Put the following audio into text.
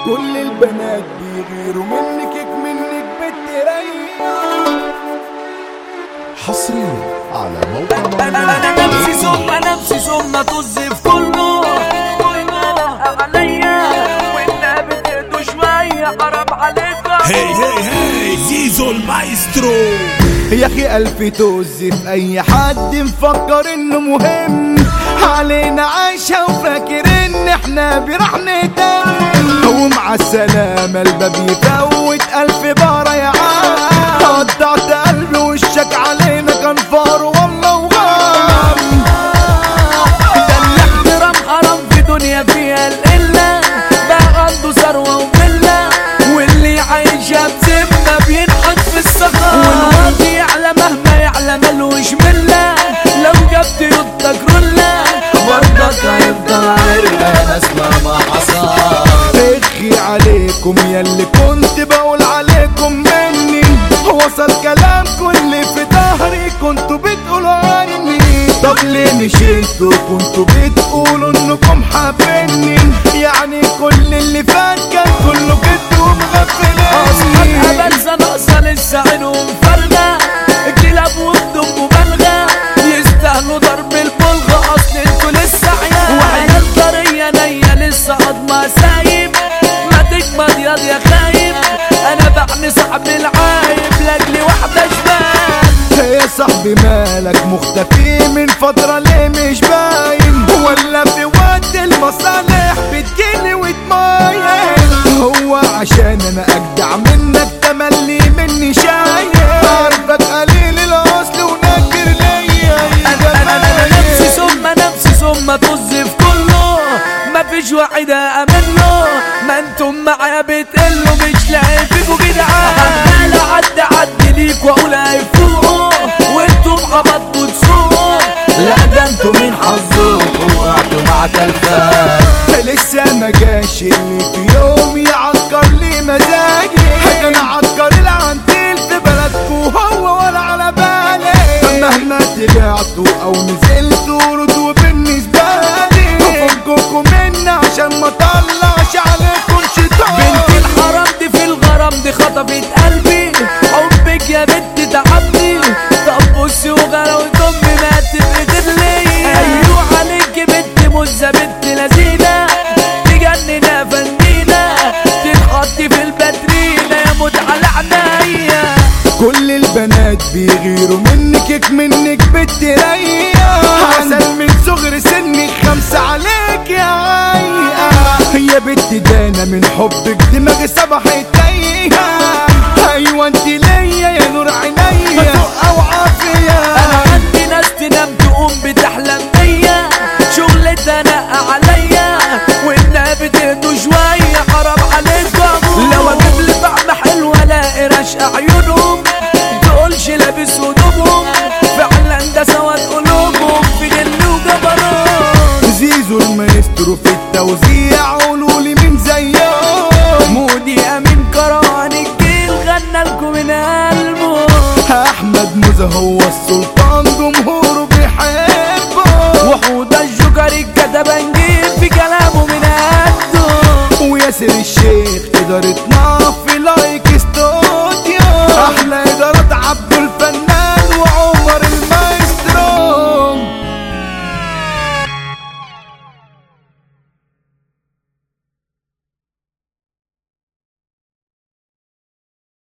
كل البنات بيغيروا منك بالتريق. حصريا على موقع انا نفسي ثم طز في كله عليا وانت بتهدوا شويه حرام عليكم. هي زيزو المايسترو. يا اخي الف توز في اي حد مفكر انه مهم علينا عايشة وفاكر ان احنا برحمته، ومع السلامة الباب يفوت الف بارة يا عم. قطعت قلبي وشك علينا كان فار والله وغام. ده الاحترام حرام في دنيا فيها القلة، بقى عنده ثروة وفلة واللي عايشها بذمة بينحط في الصخر، والواطي يعلى مهما يعلى ملوش ملة، لو جبت يدك رلة برضك هيفضل عرقان اسمع ما حصل. اخي عليكم ياللي كنت بقول عليكم مني، وصل كلام كل في ظهري كنتوا بتقولوا عني. طب ليه مش انتوا كنتوا بتقولوا انكم حابيني؟ يعني كل اللي فات كان كله كدب ومغفلين. اصحابها بنسى ناقصة لسه عينهم فارغة، كلاب وبدم مبالغة يستاهلوا ضرب البلغة، اصل انتوا لسه عيال وعيال طرية نية لسه قضمة سايب، ما تكبر ياض يا خايب. انا بعني صاحب العايب لاجلي واحدة شمال. يا صاحبي مالك مختفي من فترة ليه مش باين؟ ولا في وقت المصالح بتجيلي وتمايل؟ هو عشان انا اجدع منك تملي مني شايل؟ عارفك قليل الاصل ونكر ليا. انا نفسي ثم طز في كله، مفيش واحد امن له، ما انتم معايا بتقلوا مش لاقي فيكوا جدعان. عمال اعدي ليك واقول هيفوقوا وانتم عبطوا تسوقوا، لا ده انتم من حظكم وقعتوا مع تلفان. لسه ما جاش اللي في يوم يعكر لي مزاجي، انا عكر العنتيل في بلدكوا هو ولا على بالي. مهما طلعتوا او نزلتوا ردوا بالنسبه لي، افككوا مني عشان ما طلعش عليكم شيطان. بنت الحرام دي في الغرام دي خطفت قلبي، حبك يا بنت تعبني. طب بصي وغلاوة امي ما تبقى لي. ايوه عليك بنت مزة بنت لذينة تجننا فنينة، تتحطي في الباترينا يا موت على عينيا. كل البنات بيغيروا منك بالتريق، عسل من صغر سنك 5 عليك يا عيقة. يا بنت دانا من حبك دماغي صبحت تايهة. ايوه انت ليا يا نور عينيا او عافية. انا عندي ناس تنام تقوم بتحلم بيا، شغلتها نقع عليا وانها بتهدوا شوية حرام عليكم. لو اجيب لي طعم حلو الاقي رشق عيونهم، تقولش لابس هدومهم، فعلا ده سواد قلوبهم في غل وجبروت. زيزو المايسترو في التوزيع قولولي مين زيهم؟ مودي امين كرهان الجيل غنى لكم من قلبه. احمد موزة هو السلطان جمهوره بيحبه، وحوده الجوكر الكتبة نجيب في كلامه من قده، وياسر الشيخ إدارة